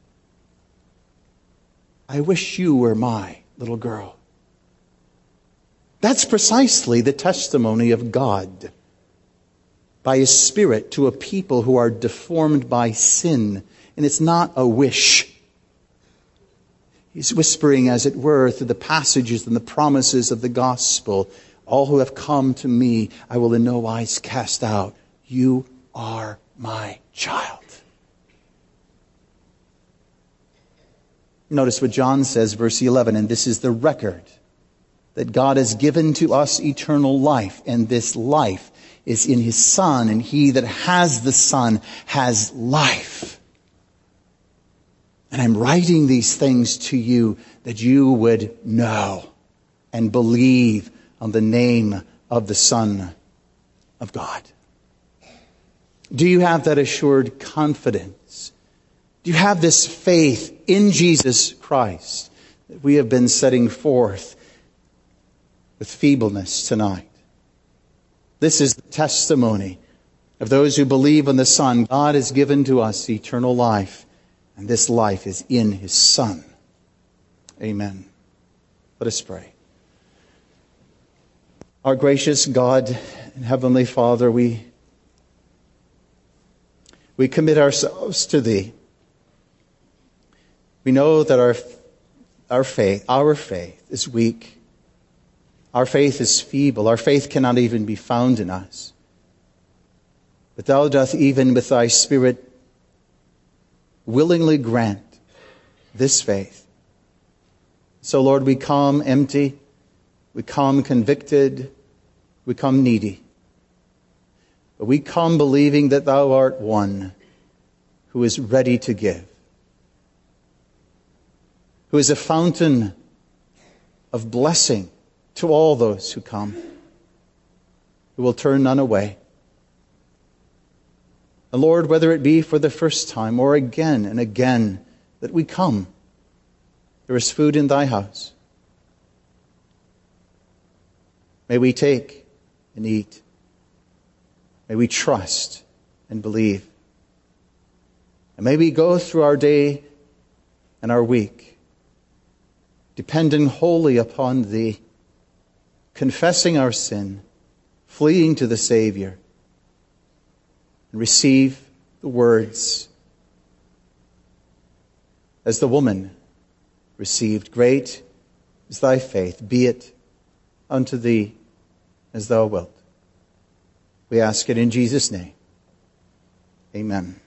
"I wish you were my little girl." That's precisely the testimony of God by His Spirit to a people who are deformed by sin. And it's not a wish. He's whispering, as it were, through the passages and the promises of the gospel. All who have come to me, I will in no wise cast out. You are my child. Notice what John says, verse eleven, and this is the record that God has given to us eternal life, and this life is in His Son, and he that has the Son has life. And I'm writing these things to you that you would know and believe on the name of the Son of God. Do you have that assured confidence? Do you have this faith in Jesus Christ that we have been setting forth with feebleness tonight? This is the testimony of those who believe in the Son. God has given to us eternal life, and this life is in His Son. Amen. Let us pray. Our gracious God and Heavenly Father, we, we commit ourselves to Thee. We know that our, our faith, our faith is weak. Our faith is feeble. Our faith cannot even be found in us. But Thou doth even with Thy Spirit willingly grant this faith. So Lord, we come empty. We come convicted. We come needy. But we come believing that Thou art one who is ready to give, who is a fountain of blessing to all those who come, who will turn none away. And Lord, whether it be for the first time or again and again that we come, there is food in Thy house. May we take and eat. May we trust and believe. And may we go through our day and our week, depending wholly upon Thee, confessing our sin, fleeing to the Savior, and receive the words as the woman received. Great is thy faith, be it unto thee as thou wilt. We ask it in Jesus' name. Amen.